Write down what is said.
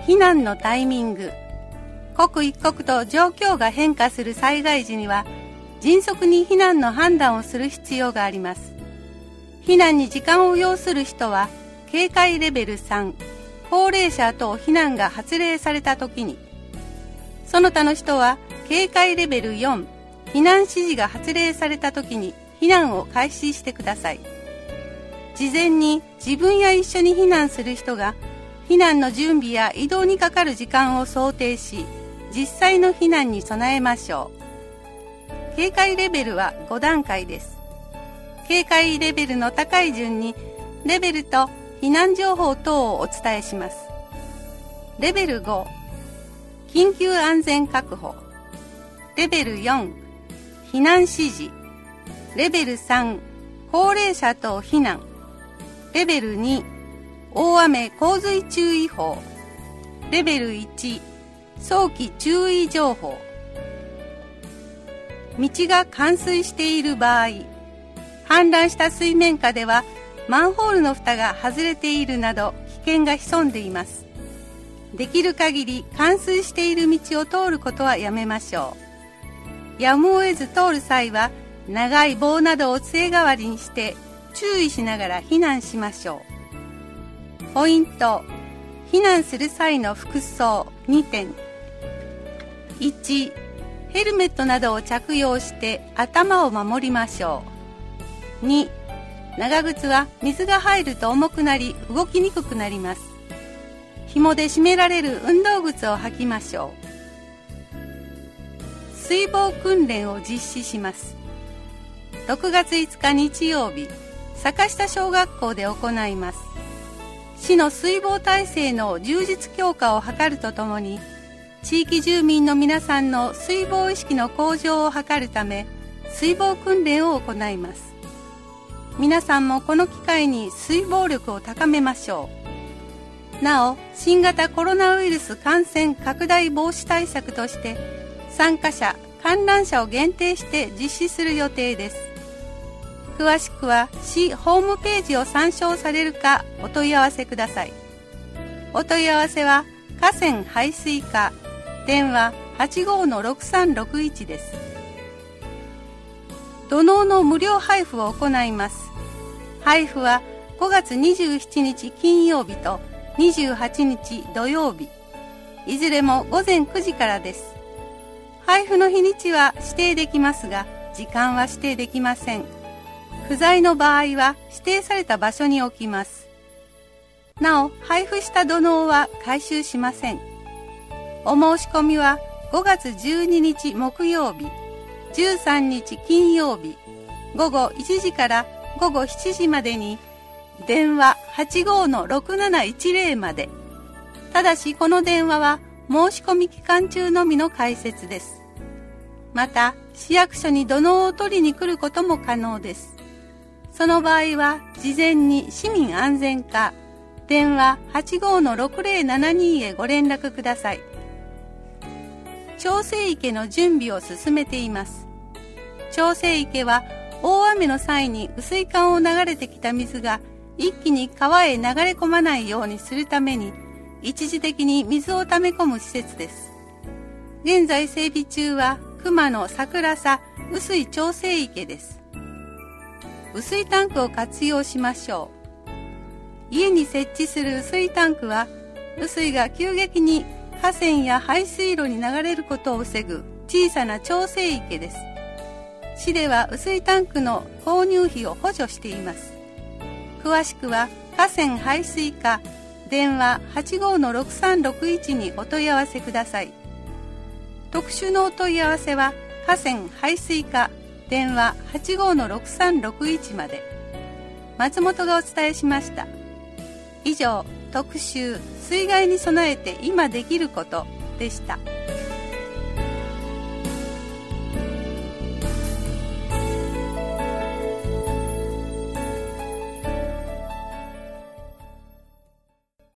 避難のタイミング。刻一刻と状況が変化する災害時には、迅速に避難の判断をする必要があります。避難に時間を要する人は、警戒レベル3、高齢者等避難が発令されたときに、その他の人は、警戒レベル4、避難指示が発令されたときに避難を開始してください。事前に自分や一緒に避難する人が、避難の準備や移動にかかる時間を想定し、実際の避難に備えましょう。警戒レベルは5段階です。警戒レベルの高い順に、レベルと避難情報等をお伝えします。レベル5、緊急安全確保。レベル4、避難指示。レベル3、高齢者等避難。レベル2、大雨洪水注意報。レベル1、早期注意情報。道が冠水している場合、氾濫した水面下ではマンホールの蓋が外れているなど危険が潜んでいます。できる限り冠水している道を通ることはやめましょう。やむを得ず通る際は長い棒などを杖代わりにして注意しながら避難しましょう。ポイント、避難する際の服装2点。1、ヘルメットなどを着用して頭を守りましょう。2、長靴は水が入ると重くなり動きにくくなります。紐で締められる運動靴を履きましょう。水防訓練を実施します。6月5日日曜日、坂下小学校で行います。市の水防体制の充実強化を図るとともに、地域住民の皆さんの水防意識の向上を図るため、水防訓練を行います。皆さんもこの機会に水防力を高めましょう。なお、新型コロナウイルス感染拡大防止対策として、参加者、観覧者を限定して実施する予定です。詳しくは市ホームページを参照されるかお問い合わせください。お問い合わせは河川排水課、電話 85-6361 です。土のうの無料配布を行います。配布は5月27日金曜日と28日土曜日、いずれも午前9時からです。配布の日にちは指定できますが、時間は指定できません。不在の場合は指定された場所に置きます。なお、配布した土のうは回収しません。お申し込みは5月12日木曜日、13日金曜日、午後1時から午後7時までに、電話 85-6710 まで。ただしこの電話は申し込み期間中のみの開設です。また、市役所に土のうを取りに来ることも可能です。その場合は、事前に市民安全課、電話 85-6072 へご連絡ください。調整池の準備を進めています。調整池は、大雨の際に雨水管を流れてきた水が一気に川へ流れ込まないようにするために、一時的に水を溜め込む施設です。現在整備中は熊野桜佐雨水調整池です。雨水タンクを活用しましょう。家に設置する雨水タンクは、雨水が急激に河川や排水路に流れることを防ぐ小さな調整池です。市では雨水タンクの購入費を補助しています。詳しくは河川排水課、電話 85-6361 にお問い合わせください。特殊のお問い合わせは河川排水課、電話 85-6361 まで。松本がお伝えしました。以上、特集水害に備えて今できることでした。